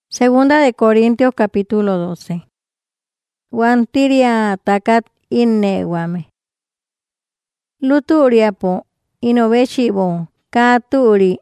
Segunda de Corintios capítulo 12. Wantiria takat innewame. Luturiapo inovechibo katuri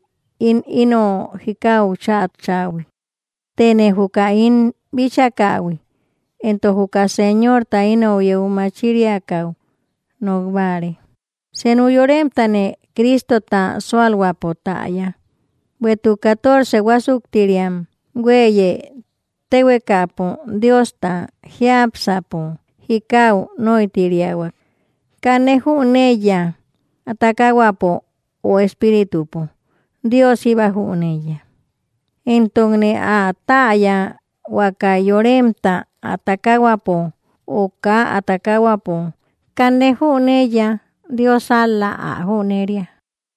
ino hikau chawi. Tene huka bichakawi. Ento huka señor ta ino yeumachiriakau nogvare. Senuyurem tane Cristo ta sualwapo taya. Wetu 14 wasuktiriam. Güeye tewekapo Dios ta hiapsapo hikau noitiriawak. Kanehu neya atakawapo o espiritupo. Dios iba junella. Entongne ataya waka yoremta atakawapo o ka atakawapo. Kanehu neya Dios alla a juneria.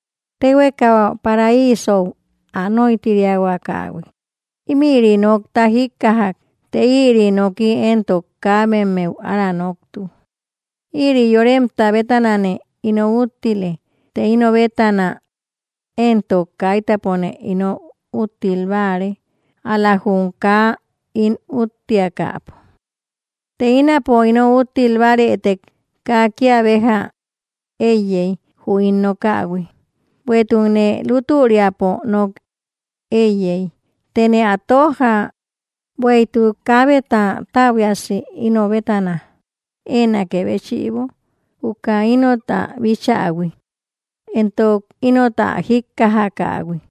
Teweka paraíso anoitiriawakawi. Imiri nokta hikahak te iri noki ento kamemeu ara noktu. Iri yoremta betanane ino utile te ino betana ento kaita pone ino util vare ala junka in utiakapo. Te inapo ino util vare te kakia beja eye huin no kawi. Wetunne luturiapo no eye. Tene atoja weitu kabeta tawiasi ino betana ena que bechivo uka ino ta bichawi ento ino ta hikahakawi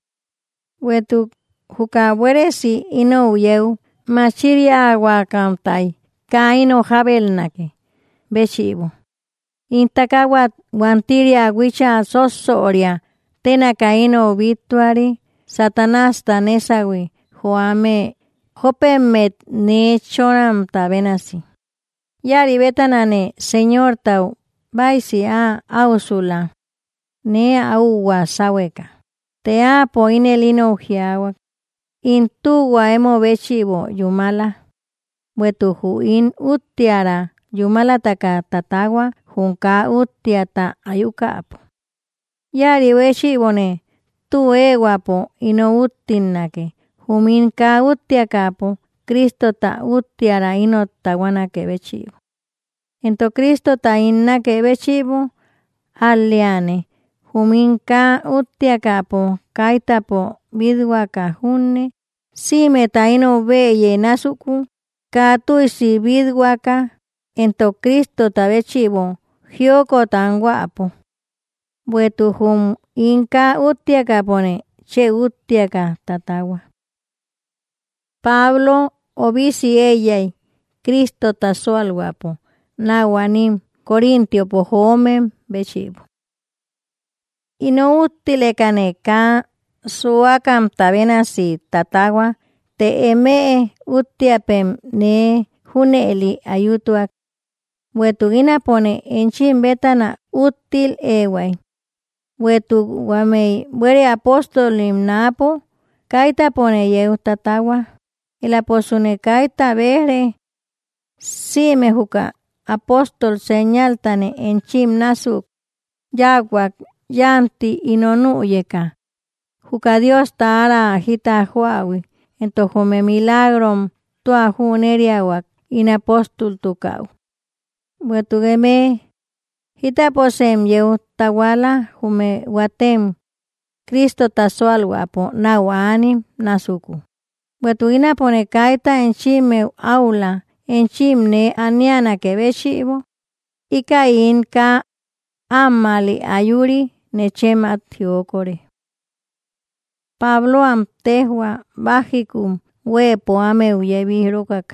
wetu huka weresi ino uyeu machiria wakamtai ka ino jabelnake bechivo intakawa wantiria wicha sosoria tena ka ino obituary Satanás tanesawi joame jopemet ne choram tabenasi. Yari betanane señor tau baisi a ausula ne auwa saweka. Te a poinelino ujiawak. Intuwa emo bechivo yumala. Wetuhu in utiara yumala taka tatawa junka utiata ayukapo. Yari bechivone tu eguapo ino utinake. Huminka utiakapo Cristo ta utiara ino tawanake bechivo. Ento Cristo ta innake bechivo aliane. Huminka utiakapo kaitapo bidwaka hunne. Sime ta ino beye nasuku. Katuisi bidwaka. Ento Cristo ta bechivo hioko tan guapo. Buetu hum inka utiakapone che utiaka tatawa. Pablo obisi ella Cristo tasual guapo nawanim Corintio pojome bechivo. Ino utile kaneka suakam tabenasi tatawa te eme utiapem ne juneli ayutuak. Wetugina pone enchim betana util eway. Wetu wamei bere apostolim napo kaita pone yeu tatawa. El apóstol kaita bere si mejuka apóstol señal tane enchim nasuk yagwak yanti inonuyeka. Juka Dios taara hita huawi ento home milagrom tua juneriawak in apóstol tukau. Wetugeme hita posem yeu tawala hume watem Cristo tasual guapo nawani nasuku. Wetuina pone kaita enchime aula enchimne aniana que bechivo ika inka amali ayuri nechema tiokore. Pablo amtehua bajikum wepo ame uyebi kaka.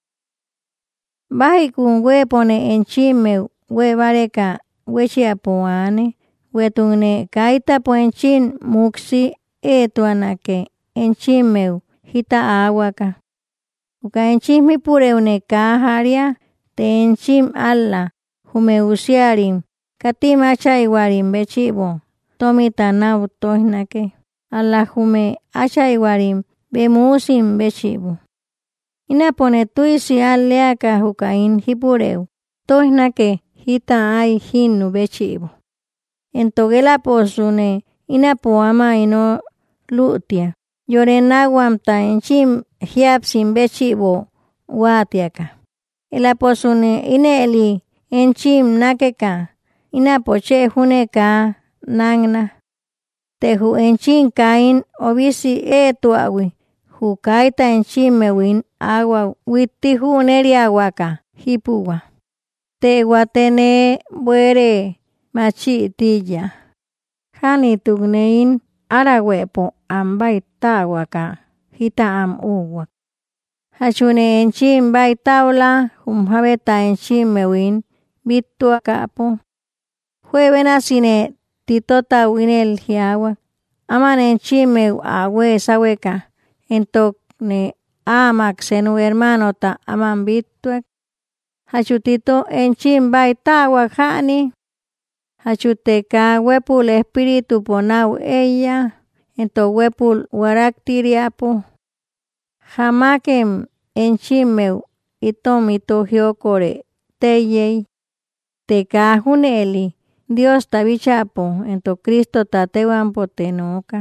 Bajikum wepone enchime webareka wechiapoane wetune kaita po enchin muksi etuanake enchimeu hita awaka. Uka enchimi pureune kaharia te enchim alla humeusiarim katima chaiwarim bechivo tomita nautohnake alla hume achaiwarim bemusim bechivo. Inapone tuisi alleaka hukain hipureu tohnake hita ay hinu bechivo. Entogela posune inapoama ino lutia. Yorenaguam ta enchim hiapsin bechibo watiaka. Ilaposune ineli enchim nakeka. Inapoche huneka nangna. Tehu enchin kain obisi etuawi. Hukaita enchimewin agua witi huneri aguaka hipuwa. Te guatene buere machi tilla. Hani tugnein arawepo ambay tawaka hita am uwa. Hachune enchim bay taula habeta enchimewin bitua kapo. Juevena sine titota winel hiawa. Aman enchimew awe saweka. Entok ne amak senu hermano ta aman bituak. Hachutito enchim bay tawa hani. Hachuteka wepul espiritu ponau ella. Ento wepul waraktiriapo. Hamakem enchimew itom ito hiokore teyei. Teka huneli. Dios tabichapo ento Cristo tatewampo tenoka.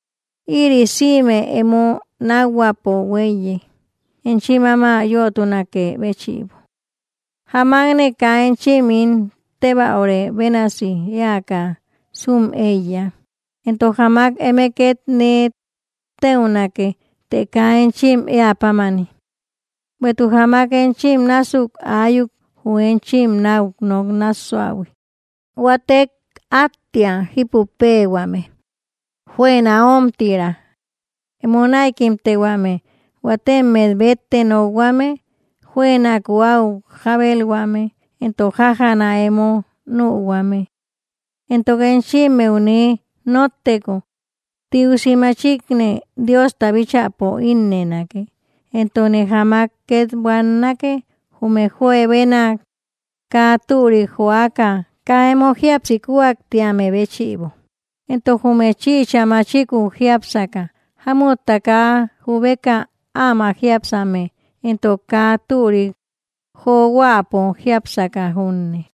Irisime emo naguapo weye. Enchimama yotunake bechibo. Hamagne ka enchimin teba ore benasi yaka sum ella. Ento hamak emeket ne teunake te ka enchim yapamani. Betu hamak enchim nasuk ayuk hu enchim nauk nog nasuawi. Watek atia hipupewame. Fuena omtira. Emonaikim tewame. Watem medbete no wame. Fuena kuau jabel wame. Ento jajana emo no wame. Ento genshime une noteko. Tiusimachikne Dios tabichapo innenake. Ento ne hamak ketwanake. Humejue bena katuri huaka. Kaemo hiapsikuak tiame bechibo. Ento humechicha machiku hiapsaka. Hamutaka hubeka ama hiapsame. Ento katuri ho guapo hiapsaka hunne.